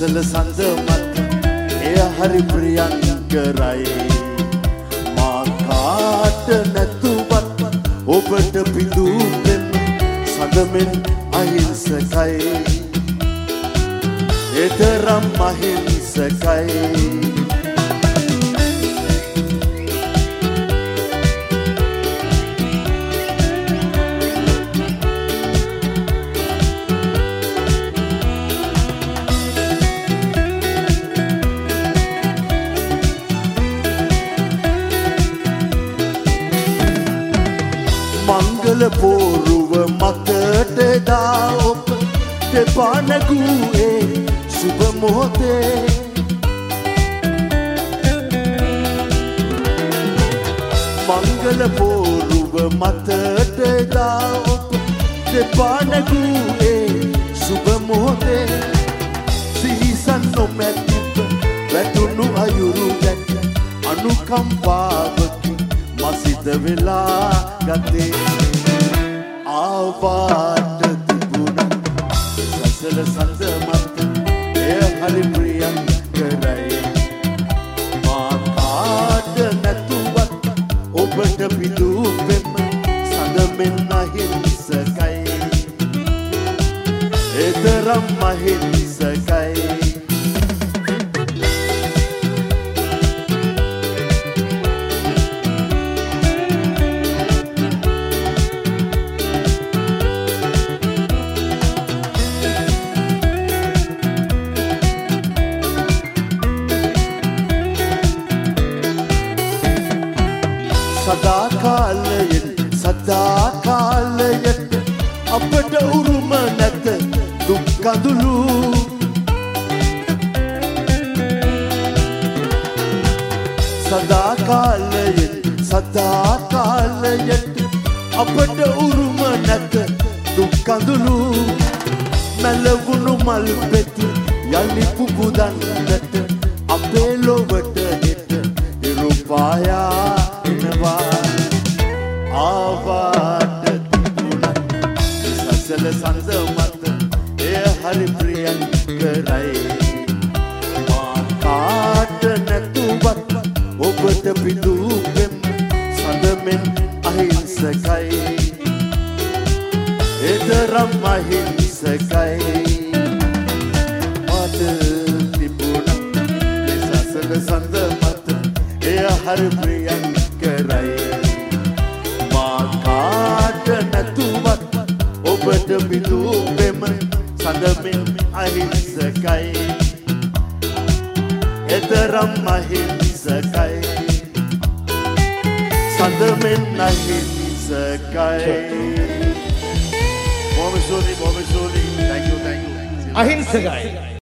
සසල සඳ මත එය හරි ප්‍රියංකරයි මා කාට නැතුවත් ඔබට පිදුපෙම් සඳමෙන් අහිංසකයි එතරම් අහිංසකයි මංගල පෝරුව මතට දා ඔබ දෙපා නැගුවේ සුබ මොහොතේ මංගල පෝරුව මතට දා ඔබ දෙපා නැගුවේ සුබ මොහොතේ සිහිසන් නොමැතිව වැටුණු අයුරු දැක අනුකම්පාවකි මසිත වෙලා ගතේ ආවාට තිබුණා සසල සඳ මත එය හරි ප්‍රියංකරයි මා කාට නැතුවත් ඔබට පිදුපෙම් සඳමෙන් අහිංසකයි එතරම් අහිංසකයි සදා කාලයට අපට උරුම නැත දුක් කඳුළු සදා කාලයට අපට උරුම නැත දුක් කඳුළු මැලවුණු මල් පෙති යලි පුබුදන්නට අපේ ලොවට හෙට ඉරුපායා එනවා ආවාට තිබුණා සසල සඳ මත එය හරි ප්‍රියංකරයි මා කාට නැතුවත් ඔබට පිදුපෙම් සඳමෙන් අහිංසකයි එතරම් අහිංසකයි මට තිබුණා සසල සඳ මත එය හරි ප්‍රියංකරයි ඔබට පිදුපෙම් සඳමෙන් අහිංසකයි එතරම් අහිංසකයි සඳමෙන් අහිංසකයි බොහොම ස්තුතියි thank you අහිංසකයි